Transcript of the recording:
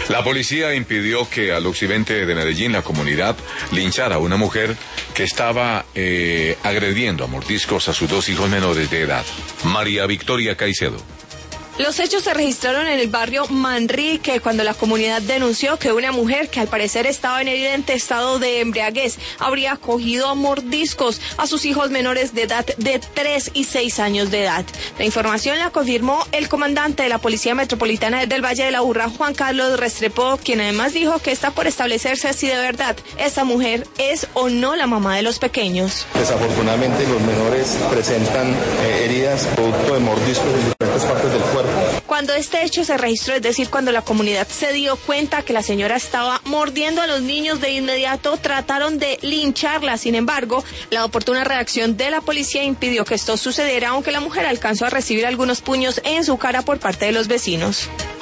La policía impidió que al occidente de Medellín la comunidad linchara a una mujer que estaba agrediendo a mordiscos a sus 2 hijos menores de edad. María Victoria Caicedo. Los hechos se registraron en el barrio Manrique cuando la comunidad denunció que una mujer que al parecer estaba en evidente estado de embriaguez habría cogido a mordiscos a sus hijos menores de edad de 3 y 6 años de edad. La información la confirmó el comandante de la Policía Metropolitana del Valle de la Aburrá, Juan Carlos Restrepo, quien además dijo que está por establecerse si de verdad esta mujer es o no la mamá de los pequeños. Desafortunadamente los menores presentan heridas producto de mordiscos en diferentes partes del cuerpo. Cuando este hecho se registró, es decir, cuando la comunidad se dio cuenta que la señora estaba mordiendo a los niños, de inmediato trataron de lincharla. Sin embargo, la oportuna reacción de la policía impidió que esto sucediera, aunque la mujer alcanzó a recibir algunos puños en su cara por parte de los vecinos.